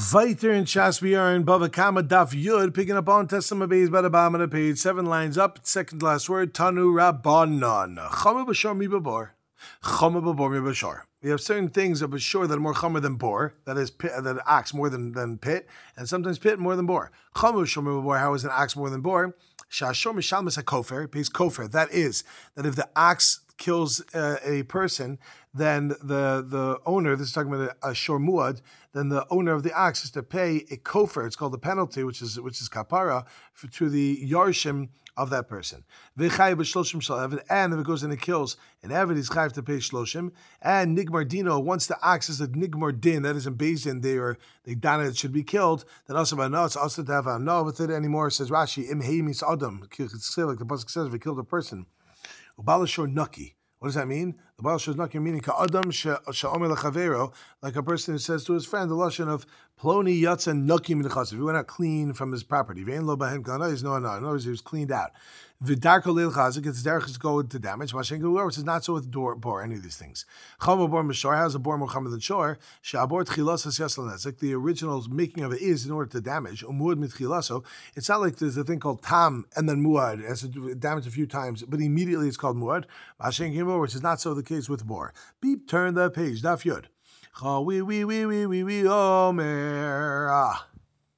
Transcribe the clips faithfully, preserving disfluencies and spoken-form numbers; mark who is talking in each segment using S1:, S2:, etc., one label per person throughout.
S1: Viter and Shasbiyar and Bava Kama Daf Yud, picking up on Testament Beis by the bottom of the page, seven lines up, second last word, Tanu Rabbanon. Chama b'shor mi b'bor. Chama b'bor mi b'shor. We have certain things of b'shor that are more chama than bor, that is pit, that ox more than, than pit, and sometimes pit more than bor. Chama b'shor mi b'bor, how is an ox more than bor? Shashor mishalmas hakofer, pays kofer. That is, that if the ox kills uh, a person, then the the owner, this is talking about a, a shor muad, then the owner of the ox is to pay a kofer, it's called the penalty, which is which is kapara, for, to the yarshim of that person. And if it goes and it kills an Eved, he's chayiv to pay shloshim. And nigmar dino, once the ox is a nigmar din, that is in Bezdin, they are they done it should be killed. Then also by no, it's also to have a no with it anymore. It says Rashi, im heimis adam, like the pasuk says, if he killed a person. Ubalashor nuki. What does that mean? The Baal Shor Nuki meaning ka'adam she'omer lechavero, like a person who says to his friend the lashon of ploni yatsa nuki min chasav. He went out clean from his property. Ve'en lo bahen kana. He's no no. In other words, he was cleaned out. V'darko leil chazik. It's derech to go into damage. Mashen gulor, which is not so with door bor any of these things. Chama bor mishor. How's a bor more chama than shor? She'abor tchilas hasyas l'nezik. The original making of it is in order to damage. Umuad mitchilaso. It's not like there's a thing called tam and then muad. It has to damage a few times, but immediately it's called muad. Mashen gulor, which is not so the case with bor. Beep. Turn the page. Daf yud. Cha we we we we we we omer. Ah.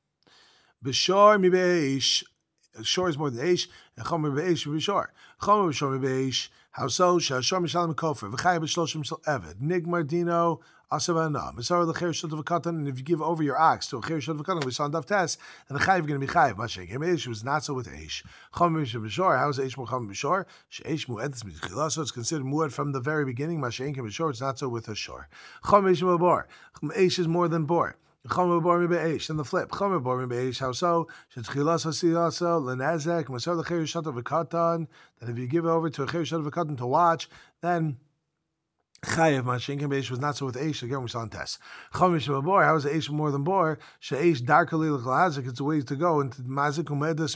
S1: B'shor mi beish. Shor is more than eish, and chomer beish b'shor. Chomer b'shor beish. How so? Shashor mishalim kofer. V'chayav b'shloshim shel eved. Nigmar dino asavana. Misar l'cher shot of a katan. And if you give over your ox to a cher shot of a katan, we saw in Daf Tes, and the chayav is going to be chayav. Mashek hem eish was not so with eish. Chomer b'shor. How is eish more chomer b'shor? She'eish mu'edes mitchila. So it's considered mu'ed from the very beginning. Mashek hem b'shor. It's not so with a shor. Chomer b'shor b'bor. Eish is more than bor. Chomer bor mi be'esh, and the flip. Chomer bor mi be'esh, how so? Shetchilas hasiyasa, lenazek, masar l'cher yishat of a katan, that if you give it over to a cher yishat of a katan to watch, then chayev mashenkin be'esh was not so with eish, again we saw in Tes. Chomer shema bor, how is eish more than bor? She'eish darka li l'chalazik, it's a way to go into mazik umuedes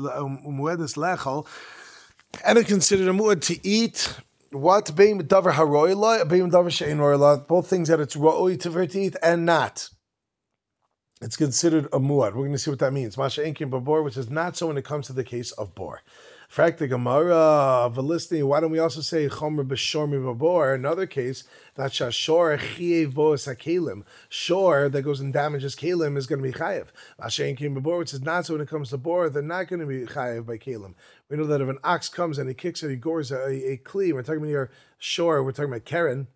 S1: lechol, and it's considered a muad to eat. What? Beim davar haroila, beim davar she'ein roila, both things that it's roi to eat and not. It's considered a muad. We're going to see what that means. Masha Enkim Babor, which is not so when it comes to the case of bor. Frak the Gemara, Velisni, why don't we also say Chomer B'shor mi Babor? Another case, that Shashor Chiev Boas HaKelim. Shor, that goes and damages Kelim, is going to be Chayev. Masha Enkim Babor, which is not so when it comes to bor, they're not going to be Chayev by Kelim. We know that if an ox comes and he kicks it, he gores a, a kli, we're talking about here Shor, we're talking about Keren,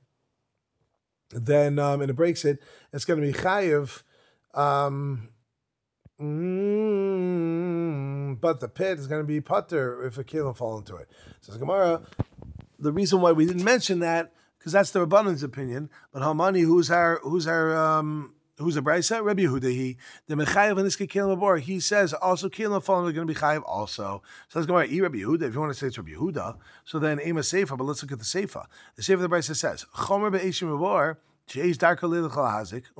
S1: then, um, and it breaks it, it's going to be Chayev. Um, mm, but the pit is going to be putter if a kelim fall into it. Says Gemara, the reason why we didn't mention that because that's the Rabbanon's opinion. But Hamani, who's our who's our um, who's a brayso? Rabbi Yehuda. He the mechayev and this kelim abor. He says also kelim falling are going to be chayev also. Says Gemara, e Rabbi Yehuda. If you want to say it's Rabbi Yehuda, so then ema seifa. But let's look at the seifa. The seifa of the brayso says chomer be'eshim abor. Like we said, it's it's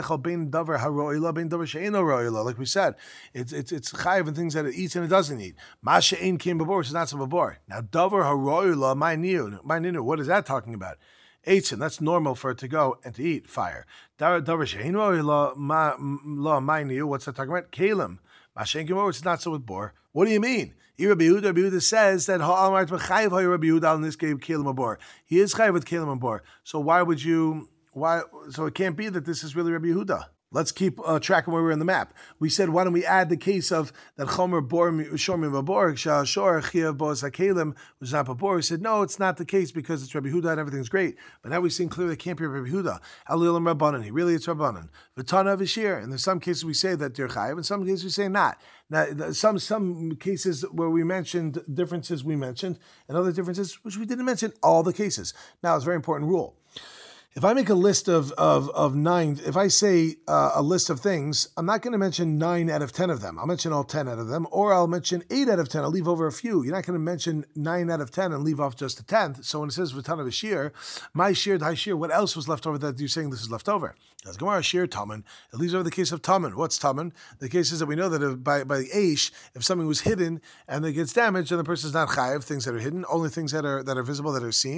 S1: it's chayiv and things that it eats and it doesn't eat. Masha ein came before, which is not so before. Now davar haroila my new my new. What is that talking about? Eitzim, that's normal for it to go and to eat fire. Davar shein roila ma la my new. What's that talking about? Kalim. Masha ein came before, which is not so with bor. What do you mean? Rabbi Yehuda, Rabbi Yehuda says that ha'amart b'chayiv ha'Rabbi Yehuda in this case kalim abor. He is chayiv with kalim abor. So why would you? Why? So it can't be that this is really Rabbi Yehuda. Let's keep uh, track of where we're in the map. We said, why don't we add the case of that Chomer bor shor mi babor shor chiyav boas hakelim was not babor. We said no, it's not the case because it's Rabbi Yehuda and everything's great. But now we've seen clearly it can't be Rabbi Yehuda. Halilim Rabbanan. He really it's Rabbanan. V'tana v'shir. And there's some cases we say that they're chayiv, and some cases we say not. Now, some some cases where we mentioned differences we mentioned, and other differences which we didn't mention. All the cases. Now it's a very important rule. If I make a list of, of, of nine, if I say uh, a list of things, I'm not going to mention nine out of ten of them. I'll mention all ten out of them, or I'll mention eight out of ten. I'll leave over a few. You're not going to mention nine out of ten and leave off just a tenth. So when it says v'tana v'shir, my shir, thy shir, what else was left over that you're saying this is left over? As Gemara shir taman, it leaves over the case of taman. What's taman? The case is that we know that if by by the aish, if something was hidden and it gets damaged, then the person is not chayiv. Things that are hidden, only things that are that are visible that are seen.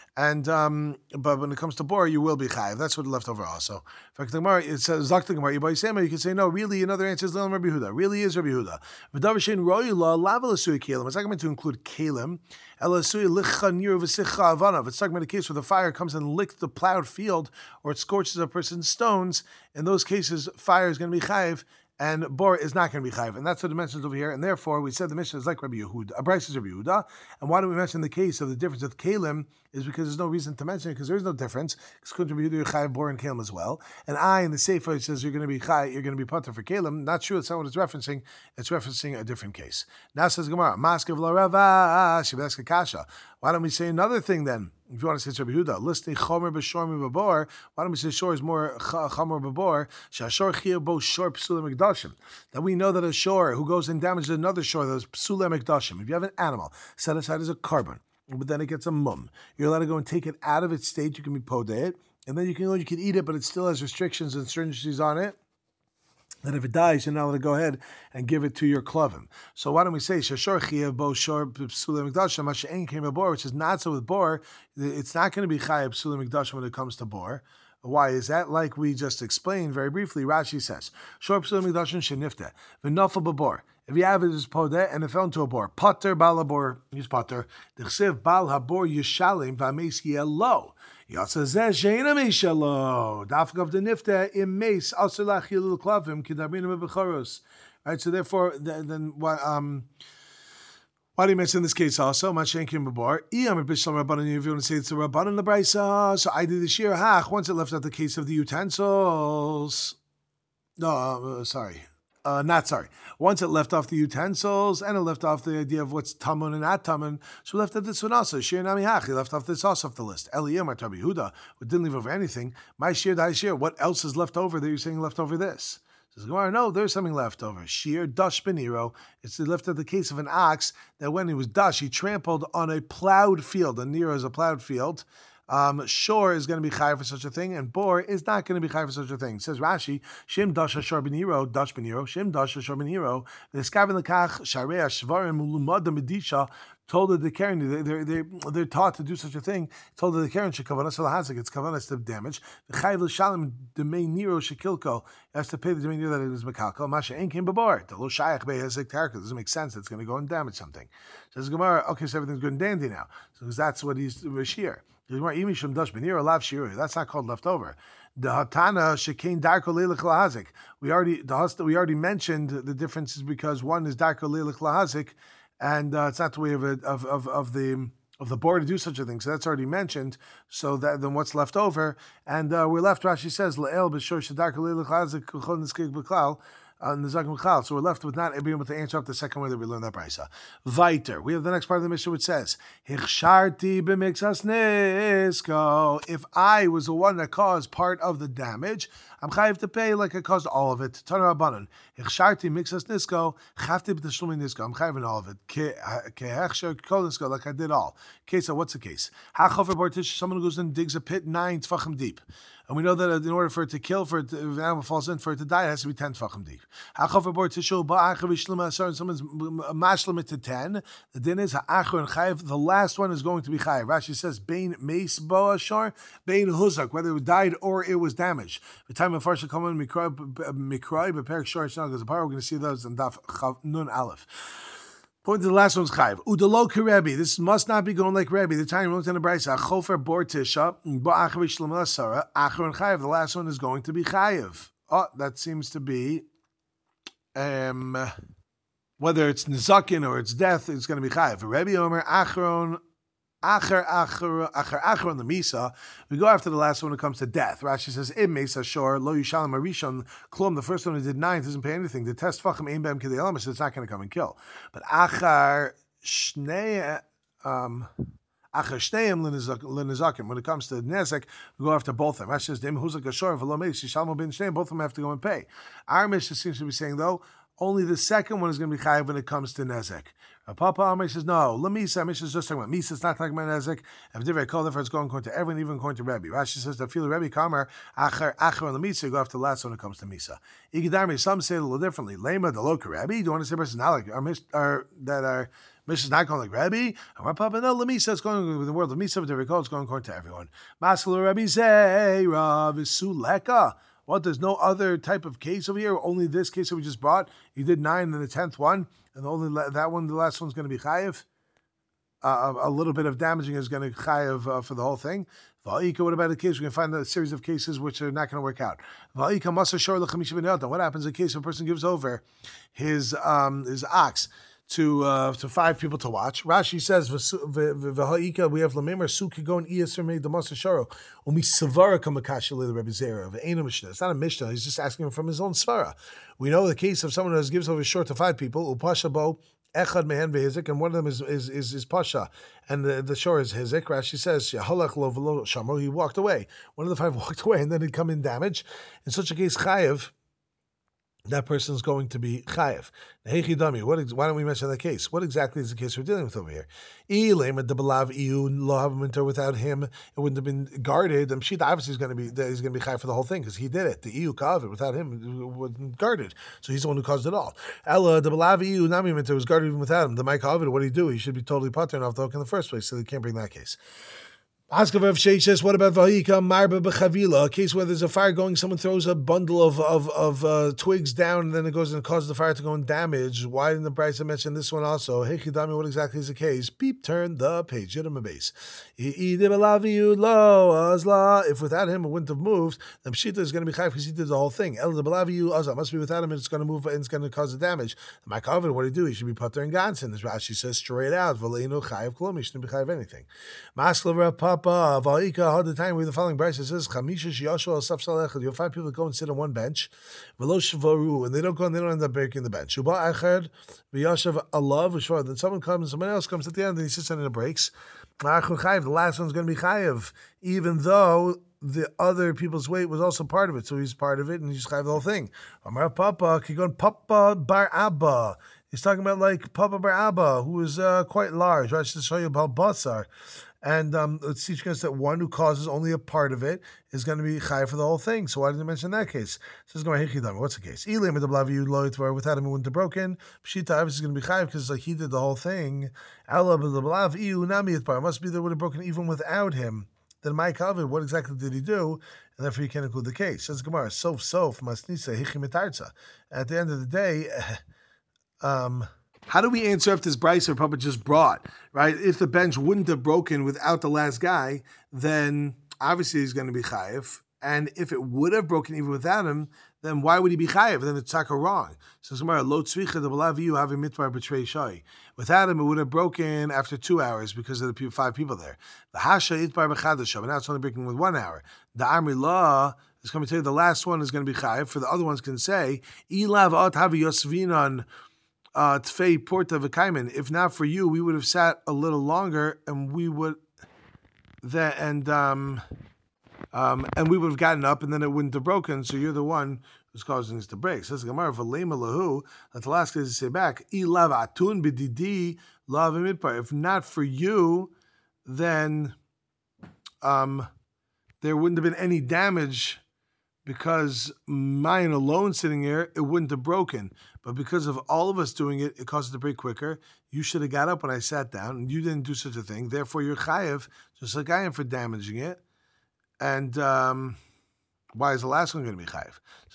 S1: And um, but when it comes to bor, you will be chayiv. That's what left over also. In fact, the Gemara, it says Zak the Gemara. You can say no. Really, another answer is Rabbi Yehuda. Really is Rabbi Yehuda. V'davar shein roila lavel asui kelim. It's not going to include kelim. El asui licha niru v'sicha avanav. It's talking about a case where the fire comes and licks the plowed field, or it scorches a person's stones. In those cases, fire is going to be chayiv, and bor is not going to be chayiv, and that's what it mentions over here. And therefore, we said the Mishnah is like Rabbi Yehuda. A Bryce is Rabbi Yehuda. And why do we mention the case of the difference with kalim? Is because there's no reason to mention it, because there is no difference. Because according to Rabbi Yehuda, you're chayiv bor and kalim as well. And I in the Sefer it says you're going to be chayiv, you're going to be pater for kalim. Not true. It's not what it's referencing. It's referencing a different case. Now says Gemara, Maskav la Rava Shebeska Kasha. Why don't we say another thing then? If you want to say it's Rabbi Yehuda, listening chomer b'shor b'bor, why don't we say shor is more chomer b'bor? Shashor chiyah bo shor p'sulei mikdashim. That we know that a shor who goes and damages another shor, that is p'sulei mikdashim. If you have an animal set aside as a carbon, but then it gets a mum, you're allowed to go and take it out of its state. You can be podeh it, and then you can you can eat it, but it still has restrictions and stringencies on it. That if it dies, you're not allowed to go ahead and give it to your klovim. So why don't we say shashor chiyah bo shor p'sulei mikdashim, mashe'en came a bor, which is not so with bor. It's not going to be chayav p'sulei mikdashim when it comes to bor. Why is that? Like we just explained very briefly, Rashi says shor p'sulei mikdashim shenifte v'nafel b'bor. If you have it as podeh and it fell into a bor, pater bal habor, he's pater. D'chsev bal habor yishalim v'ameis yelo. Yatzazeh sheina meishalo. Dafkav the nifte imeis asulach yilul klavim kidabrina bebechoros. Right. So therefore, then what? Um, why do you mention this case also? Mashenkim b'bar. Iyam b'shlam rabbanan. If you want to say it's a rabbanan lebraisa, so I did this year. Hach. Once it left out the case of the utensils. No, uh, sorry. Uh, not sorry. Once it left off the utensils and it left off the idea of what's tamun and not tamun, so we left out this one also. Shir nami hach. He left off this also off the list. Eliyam or Rabbi Yehuda, who didn't leave over anything. My shir, thy shir. What else is left over that you're saying left over this? Says Gemara, no, there's something left over. Shir dash beniro. It's left out the case of an ox that when he was dash, he trampled on a plowed field. And niro is a plowed field. Um, shor is going to be chai for such a thing, and bor is not going to be chai for such a thing. It says Rashi, Shim dash hashar beniro, dash beniro, Shim dash hashar beniro, v'eskavin lekach sharei hashvarim ulumad medisha. Told the Karen, they're, they're, they're taught to do such a thing. Told the Karen, shekavanas lahazik, it's kavanas to damage. The chayv l'shalim demei niro shekilko, has to pay the demei niro that it is mekalko. Masha ain't came b'bar. The lo shayach be'hezek tarka. Doesn't make sense. It's going to go and damage something. Says Gemara, okay, so everything's good and dandy now. So that's what he's shear. That's not called leftover. The hatana shekain darko leilich lahazik. We already the we already mentioned the differences because one is darko leilich lahazik, and uh, it's not the way of, it, of of of the of the board to do such a thing. So that's already mentioned. So that then what's left over, and uh, we're left. Rashi says le'el b'shor shedarko leilich lahazik kuchon niskik b'klal. Uh, so we're left with not being able to answer up the second way that we learned that brisa. Viter. We have the next part of the Mishnah which says, "Hichsharti b'mixas nisko." If I was the one that caused part of the damage, I'm chayiv to pay like I caused all of it. Tana Rabbanan. Hichsharti mixas nisko. Chafti b'tashlumi nisko. I'm chayiv in all of it. Kehechsher kol nisko, like I did all. Okay, so what's the case? Hachofer bortish. Someone who goes and digs a pit nine tefachim deep. And we know that in order for it to kill, for it to, if an animal falls in, for it to die, it has to be ten tefachim deep. Someone's mashlim it to ten. The din is ha'achor and chayiv. The last one is going to be chayiv. Rashi says, bein meis bo ashar, bein huzak, whether it died or it was damaged. The time of farsha common mikrai, mikrai, beperik shor, because the power, we're going to see those in daf nun aleph. Point to the last one's chayiv. Udalo Rebbe. This must not be going like Rebbe. The time we looked in the brayso. Chofer bor tisha ba'achar v'shlam asara. Achar and chayiv. The last one is going to be chayiv. Oh, that seems to be um, whether it's nizakin or it's death. It's going to be chayiv. Rebbe Omer Achron. Acher, acher, acher, acher on the Misa. We go after the last one when it comes to death. Rashi says, Im Mesa Shor, Lo Yishalim Arishon, Klum, the first one who did nine doesn't pay anything. The test Fachim Ein Bem Kidei Elamis, it's not going to come and kill. But Achar, Shnei, um, Achar Shneim Lenizakim. When it comes to Nezek, we go after both of them. Rashi says, Dem Huzak Ashor, Velo Meis, Yishalim Ben Shneim, both of them have to go and pay. Our Mishnah seems to be saying, though, Only the second one is going to be chayiv when it comes to nezek. Papa Amar says, no, Lamisa, Misha is just talking about Misa, it's not talking about Nezek. If Divrei Kol, therefore it's going according to everyone, even according to Rebbe. Rashi says, the feel Rebbe Kamer, Acher, Acher, and Lamisa, you go after the last when it comes to Misa. Igidarmi, some say it a little differently. Lema, the Loka Rebbe, do you want to say person not like, are, are, that are, Misha is not going like Rebbe? Amar Papa, no, Lamisa is going with the world of Misa, but Divrei Kol is going according to everyone. Maskal Rebbe say, Rav, Suleka. What, there's no other type of case over here? Only this case that we just brought? You did nine and the tenth one, and only that one, the last one's going to be chayiv? Uh, a, a little bit of damaging is going to chayiv uh, for the whole thing. Va'ika, what about a case? We can find a series of cases which are not going to work out. Va'ika, masa shor l'chamisha ben. What happens in case a person gives over his um, his ox to uh, to five people to watch? Rashi says, "V'ha'ika we have lamemer sukigon iyasir mei damasa sharo umi savara kamakashi le Rebbe Zera v'eina mishnah." It's not a mishnah. He's just asking him from his own svara. We know the case of someone who gives over his short to five people. Upasha bo echad mehen vehizik, and one of them is is is, is pasha, and the, the shore is hizik. Rashi says, "Halach lo v'lo shamo." He walked away. One of the five walked away, and then he'd come in damage. In such a case, chayev, that person is going to be chayev. What? Why don't we mention that case? What exactly is the case we're dealing with over here? Without him, it wouldn't have been guarded. And Pshita obviously is going to be he's going to be chayev for the whole thing because he did it. The iu kav without him it wasn't guarded, so he's the one who caused it all. Ella the belav iu nami minter was guarded even without him. The Mike Kavid, what did he do? He should be totally patterned off the hook in the first place, so they can't bring that case. Askav Sheish says, what about Vahika Marba B'Chavila, a case where there's a fire going, someone throws a bundle of of, of uh, twigs down, and then it goes and causes the fire to go and damage. Why didn't the Brisa mention this one also? Hey Chidami, what exactly is the case? Beep, turn the page. Yidam base. If without him it wouldn't have moved, then Pshita is going to be chayiv because he did the whole thing. El Belaviyu Azah must be without him, it's going to move and it's going to cause the damage. The Makavid, what do you do? He should be putter and gansin. As Rashi says straight out, V'leinu chayiv klum, he shouldn't be chayiv anything. Maskler Papa. Va'ika had the time with the following Brisa says Chamisha Shiyashu al Saf Salechad. You'll find people that go and sit on one bench, V'lo Shvaru, and they don't go and they don't end up breaking the bench. Uba Echad V'yashav Allah V'shvar. Then someone comes, someone else comes at the end, and he sits on it and breaks. The last one's going to be chayiv, even though the other people's weight was also part of it, so he's part of it, and he's chayiv the whole thing. Amar Papa Kigon Papa Bar Abba. He's talking about like Papa Bar Abba, who is uh, quite large. Right, to show you about Basar. And um, it's teaching us that one who causes only a part of it is going to be chayiv for the whole thing. So why didn't you mention that case? Says, what's the case? Without him, it wouldn't have broken. Pshita obviously is going to be chayiv because like he did the whole thing. It must be that it would have broken even without him. Then my Calvin, what exactly did he do? And therefore you can't include the case. Says Gemara, sof sof masnisa hichimitarza. At the end of the day, um. How do we answer if this Brisa Papa just brought, right? If the bench wouldn't have broken without the last guy, then obviously he's going to be chayiv. And if it would have broken even without him, then why would he be chayiv? Then it's taka wrong. So Gemara, lo tzvicha the belaviyu have a mitvar betray shay. Without him, it would have broken after two hours because of the five people there. The hasha itbar b'chadashah, but now it's only breaking with one hour. The amri law is going to tell you the last one is going to be chayiv. For the other ones can say ilav at havi yosvinan. Uh, Tfei Porta V'Kaimen. If not for you, we would have sat a little longer, and we would that and um, um, and we would have gotten up, and then it wouldn't have broken. So you're the one who's causing this to break. Says Gemara V'Leima Lahu. That the last case to say back. Ilav Atun B'Didi Lav Midbar. If not for you, then um, there wouldn't have been any damage. Because mine alone sitting here, it wouldn't have broken. But because of all of us doing it, it caused it to break quicker. You should have got up when I sat down, and you didn't do such a thing. Therefore, you're chayiv, just like I am for damaging it. And um, why is the last one going to be chayiv?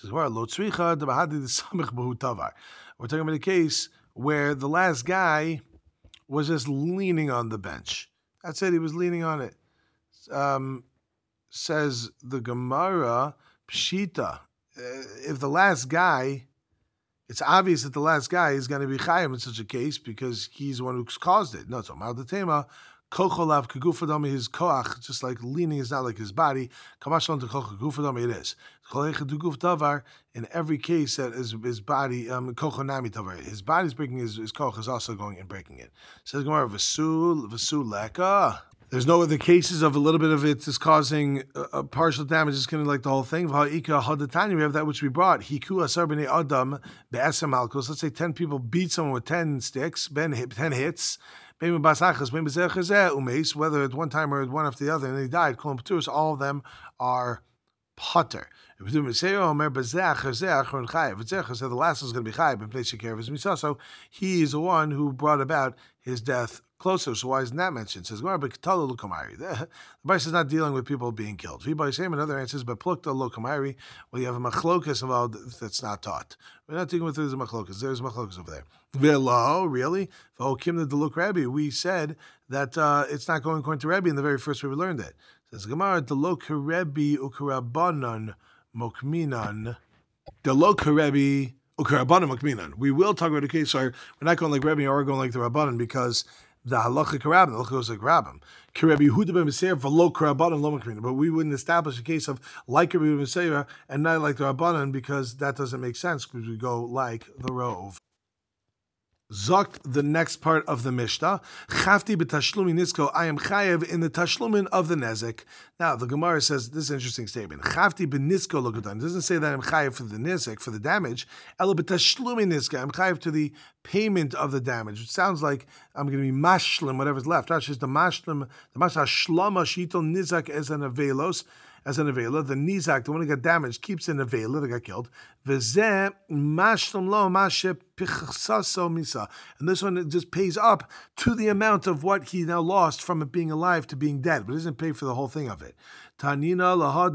S1: We're talking about a case where the last guy was just leaning on the bench. That's it, he was leaning on it. Um, says the Gemara... Pshita, uh, if the last guy, it's obvious that the last guy is going to be chayim in such a case because he's the one who's caused it. No, so Maldetema, kocholav kagufadami, his koach, just like leaning is not like his body. Kamashon to kochagufadami, it is. In every case that is his body, um, kochonami tavar, his body's breaking his, his koch is also going and breaking it. Says Gemara, Vasul, Vasul leka. There's no other cases of a little bit of it is causing a, a partial damage. It's kind of like the whole thing. We have that which we brought. Hiku asar b'nei adam be'esem malchus. Let's say ten people beat someone with ten sticks, ten hits. Whether it's one time or one after the other, and they died. All of them are putter. If the last is going to be chayv and place care of his misa, so he is the one who brought about his death closer. So why isn't that mentioned? It says the Bryce is not dealing with people being killed. Another answer is but plukta lokamari. Well, you have a machlokas involved that's not taught. We're not dealing with there's a machlokas. There's machlokas over there. Velo, really? Oh, Kim the Deluk Rabbi. We said that uh, it's not going according to Rabbi in the very first way we learned it. It says Gemara Deluk Rabbi ukarabanan mokminan. Deluk Rabbi ukarabanan mokminan. We will talk about a case where we're not going like Rabbi or going like the Rabbanan because the halacha karabim, the halacha goes like rabim. K'Rabbi Yehuda ben Meseir v'lo karabanan lo makmin. But we wouldn't establish a case of like Rabbi Yehuda ben Meseir and not like the Rabbanan because that doesn't make sense because we go like the Rov. Zokt, the next part of the Mishnah, Chafti b'tashlumi nisko, I am chayev in the tashlumin of the nezek. Now, the Gemara says, this is an interesting statement, Chafti b'nisko lokutan. It doesn't say that I'm chayev for the nezek, for the damage, Ela b'tashlumi niska, I'm chayev to the payment of the damage, which sounds like I'm going to be mashlim, whatever's left. That's just the mashlim, the mashlim, shlama shitol nizak as an avelos, as an avela, the nizak, the one who got damaged, keeps an avela that got killed. V'zeh mashlam lo mashe pichsaso misa, and this one just pays up to the amount of what he now lost from it being alive to being dead, but it doesn't pay for the whole thing of it. Tanina lahad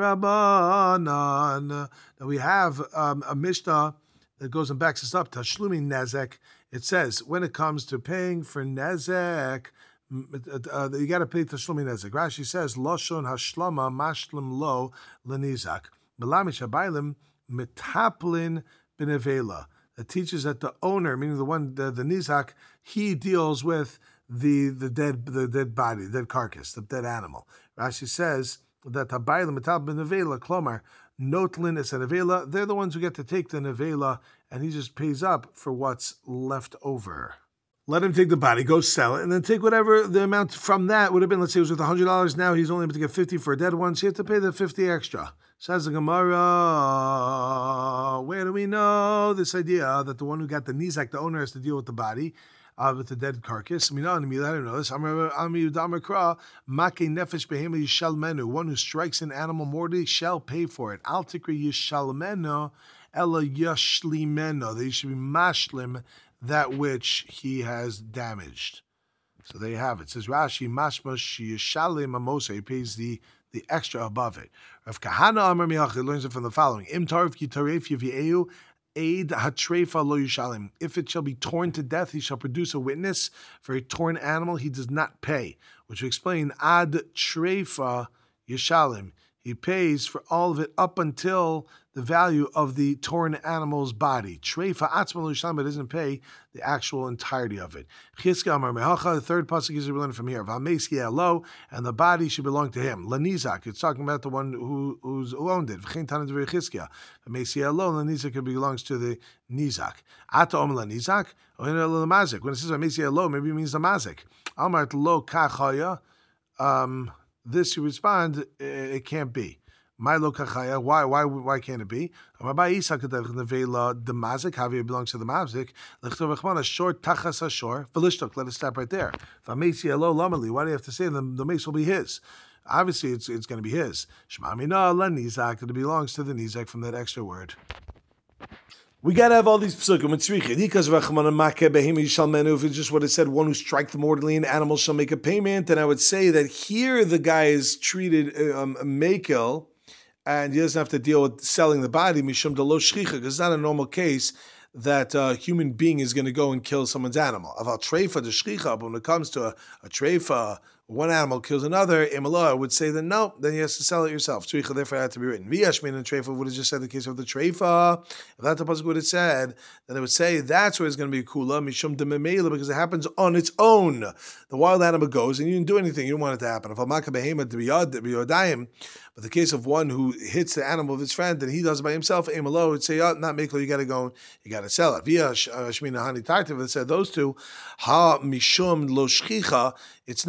S1: rabbanan. Now we have um, a mishnah that goes and backs us up. Tashlumi nezek. It says when it comes to paying for nezek, Uh, you got to pay tashlumi nezek. Rashi says loshon hashlama mashlim lo lenizak. Melamish habaylim metaplin benevela. It teaches that the owner, meaning the one, the, the nizak, he deals with the the dead the dead body, the dead carcass, the dead animal. Rashi says that habaylim metaplin benevela klomar notlin is a nevela. They're the ones who get to take the nevela, and he just pays up for what's left over. Let him take the body, go sell it, and then take whatever the amount from that would have been. Let's say it was worth one hundred dollars. Now he's only able to get fifty for a dead one, so you have to pay the fifty extra. Says the Gemara, where do we know this idea that the one who got the nizak, the owner, has to deal with the body, uh, with the dead carcass? I mean, I don't know this. One who strikes an animal mortally shall pay for it. Al tikri yishalmeno ella yashlimeno. They should be mashlim that which he has damaged. So there you have it. It says Rashi, mashma shiyishalim amosa. He pays the, the extra above it. Rav Kahana Amar Miach learns it from the following: Im tarif ki tarif yiviehu aid hatrefa lo yishalim. If it shall be torn to death, he shall produce a witness. For a torn animal, he does not pay. Which we explain ad trefa yishalim. He pays for all of it up until the value of the torn animal's body. Treifa atzma lo yishalim, but doesn't pay the actual entirety of it. Chizkiah Amar Mehacha, the third pasuk is learned from here. V'ameis yelo, and the body should belong to him. Lanizak, it's talking about the one who who's who owned it. V'chein tanan d'vei Chizkiah. V'ameis yelo, lanizak belongs to the nizak. Ata om lanizak, or in the mazik. When it says v'ameis yelo, maybe it means the mazik. Amar lo kachaya. Um, this you respond, it can't be. My lo kachaya. Why? Why? Why can't it be? Rabbi Isa the mazik. How it belongs to the mazik? Lechtov rechmana short tachas ashor v'lishtok. Let us stop right there. V'ameisi alo lamali. Why do you have to say the the mace will be his? Obviously, it's it's going to be his. Shema mina la nizak. It belongs to the nizak from that extra word. We gotta have all these psukim. If it's just what it said, one who strike the mortally an animal shall make a payment, and I would say that here the guy is treated um, mekel, and he doesn't have to deal with selling the body mishum delo shchicha, because it's not a normal case that a human being is going to go and kill someone's animal. Aval treifa de shchicha, but when it comes to a, a treifa, one animal kills another, Imala would say that no, then you have to sell it yourself. Treifa therefore had to be written. V'yashmin and treifa would have just said the case of the treifa. If that's the pasuk would have said, then it would say that's where it's going to be kula mishum de memela, because it happens on its own. The wild animal goes and you didn't do anything. You don't want it to happen. If amaka behema to be yodayim, but the case of one who hits the animal of his friend and he does it by himself, Imala would say, oh, not mikla, you got to go, you got to sell it. V'yashmin hani tartiv, it said those two, ha mishum lo shchicha. It's not normal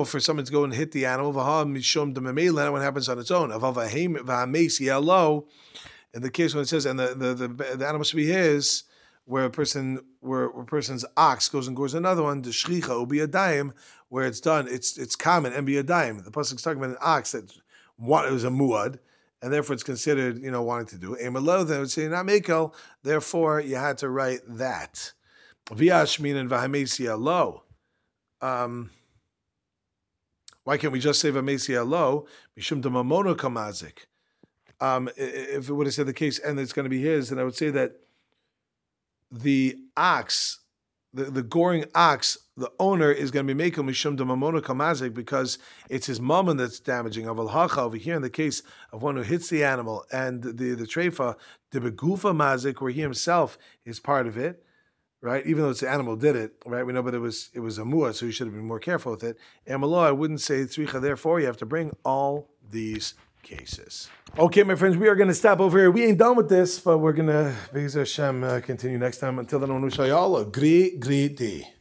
S1: for someone to go and hit the animal. V'ha mishum d'memela, what happens on its own. Aval v'heim v'hameis yelo. In the case when it says, and the, the, the, the animal should be his, where a person, where, where a person's ox goes and gores another one, the shricha ubi adayim, where it's done, it's it's common and be adayim. The pasuk is talking about an ox that one, it was a muad, and therefore it's considered, you know, wanting to do. Emelo, then would say not mekel, therefore you had to write that. V'yashmin and v'hamesia lo. Um, why can't we just say v'hamesia lo? Mishum d'mamono kamazik. Um, if it would have said the case and it's going to be his, then I would say that the ox, the, the goring ox, the owner is going to be making mishum d'mamono kamazik because it's his mammon that's damaging. Aval hacha, over here in the case of one who hits the animal and the the treifa, the begufa mazik, where he himself is part of it, right? Even though it's the animal did it, right? We know, but it was it was a muah, so you should have been more careful with it. And Malo, I wouldn't say tzricha. Therefore, you have to bring all these cases. Okay, my friends, we are going to stop over here. We ain't done with this, but we're going to, Be'ez Hashem, uh, continue next time. Until then, I want to wish you all a great, great day.